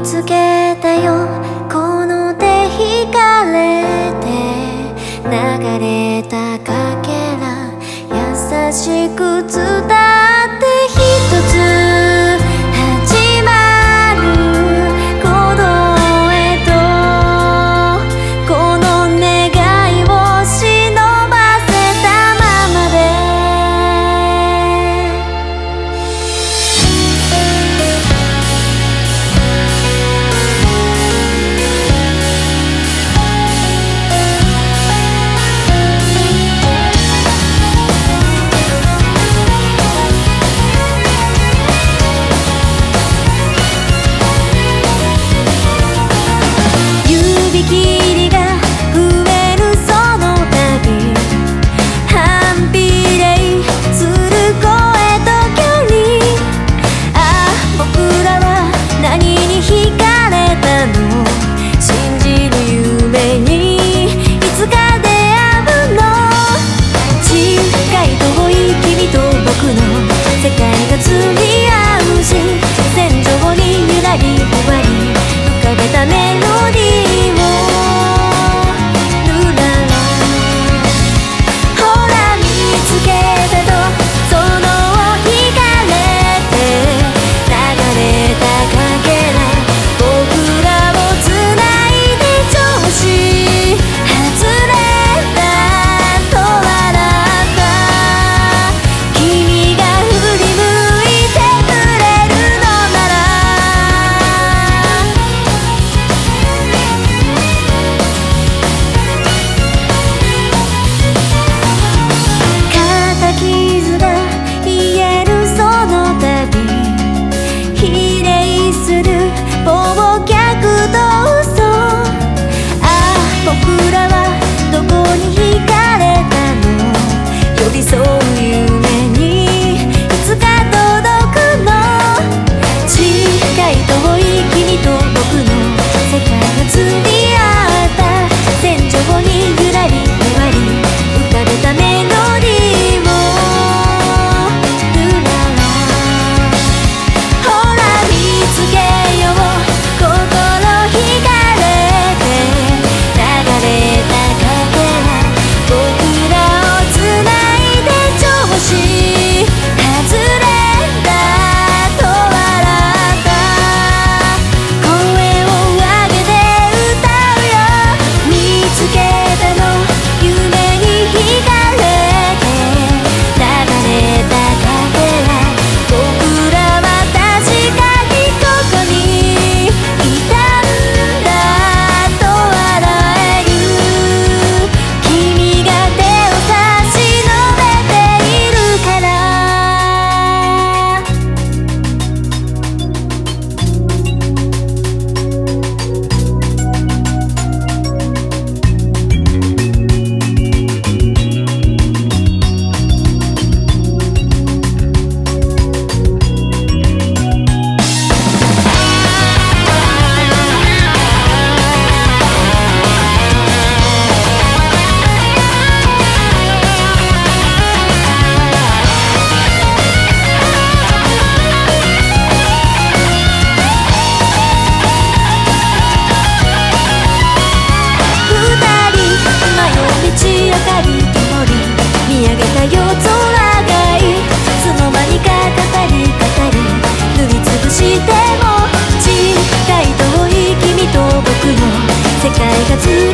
つけたよ、この手引かれて流れたかけら優しく伝って一つ始まる鼓動へとこの願いを忍ばせたままで世界が釣り合うし線上にゆらりふわり浮かべたメロディーをぬららほら見つけたとその引かれて流れたかけら僕らをつないで調子外れたと笑った君がそう夢にいつか届くの近い遠い君と僕の世界が釣り合った線上にゆらりふわり浮かべたメロディーをぬららほら見つけよう心惹かれて流れたかけら僕らをつない外れたと笑った声を上げて歌うよ見つけたの夢に惹かれて流れたかけら僕らは確かにここにいたんだと笑える君が手を差し伸べているから夜空がいつの間にか語り語り塗りつぶしても近い遠い君と僕の世界が